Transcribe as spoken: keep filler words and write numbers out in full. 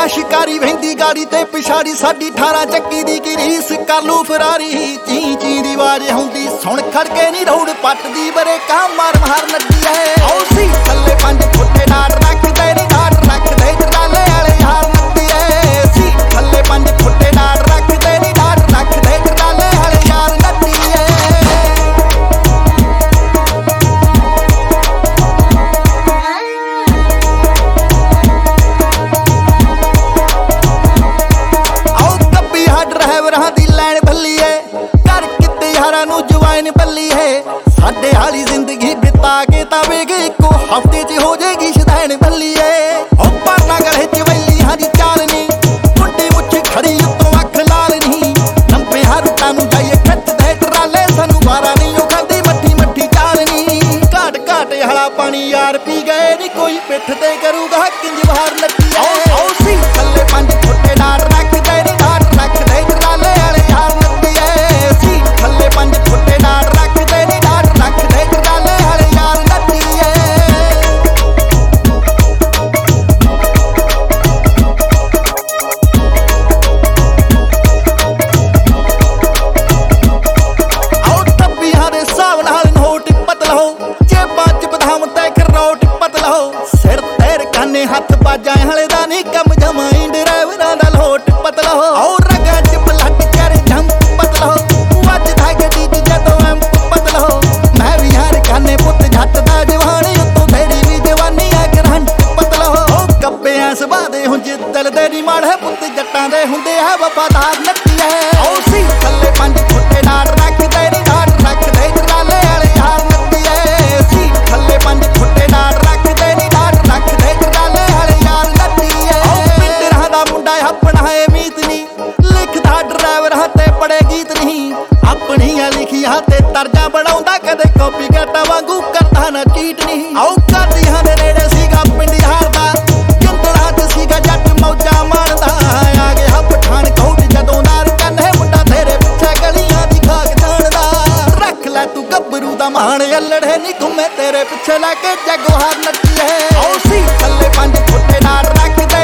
शिकारी वहिंदी गाड़ी ते पिछाड़ी साडी अठारह चक्की दी की रीस कर लू फरारी ची ची दी आवाज हुंदी सुन खड़के नी रोड पटदी बरे का मार मार नदी है ओ सी थल्ले पंज फुटे डाट रखदे नी डाट रखदे ट्राले वाले हार नदी है सी थल्ले पंज फुटे डाट रखदे नी डाट रखदे ट्राले वाले यार नदी है ड्राइवरां दी लैन भली है कर किते यारां नू जवाइन बल्ली है साडे हाली जिंदगी बिता के ता वेग इको हफ्ते च हो जाएगी शदैन भली है ओ पाना गले च वैली हां दी चालनी मुंडी मुछ खड़ी उत्तों अख लाल नहीं नंबे हरटा नू जाइए खट दे ट्राले सानू बारा नहीं ओ खांदी मट्ठी मट्ठी चालनी घाट घाट हला पानी यार पी गए नी कोई पिठ ते करूगा किंज बाहर नटी है ओ सी थल्ले पंज फुटे डाट रखदे नी डाट रखदे ट्राले वाले यार नदी है सी थल्ले पंज फुटे डाट रखदे नी डाट रखदे ट्राले वाले यार नदी है आओ टब्बियां दे हिसाब नाल नोट पतला हो जेबां च बदाम ते खरोट पतला हो सिर तेर काने हथ बाजां हले दा नी कम जमाई ड्राइवरां दा लोट पतला हो आओ रगां च ब्लड कर जंप पतला हो वजदा गड्डी च जदों एम्प पतला हो मैं भी हर काने पुੱਤ जट दा जवानी उत्तों तेरी भी जवानी आ करंट पतला हो ओ कब्बेआं सुभा दे हुं जिद्दल दे नी माड़े पुੱਤ जट्टां दे हुंदे है वफादार नੱਤੀ है ओ सी थल्ले पंज फुटे डाट रखदे नी डाट रखदे ट्राले वाले यार नੱਤੀ है सी थल्ले पंज फुटे डाट रखदे नी डाट रखदे ट्राले वाले यार नੱਤੀ है ओ पिंडरां दा मुंडा अपना है मीत नी लिखदा ड्राइवर हाते बड़े गीत नहीं अपनियां लिखियां ते तर्जा बनाउंदा कदे कॉपी काटा वांगू करदा ना चीट नहीं आओ कादियां दे नेड़े सीगा पिंड यार दा जिंदड़ा च सीगा जट मौजा मारदा आ गया पठान कोट जदों नार कन्ने मुंडा तेरे पिछे गलियां दी खाक जाणदा रख ले तू गब्बरू दा मान अल्लड़े नी घूमे तेरे पिछे लैके जगवार नੱਤੀ है ओ सी थल्ले पंज फुटे डाट रखदे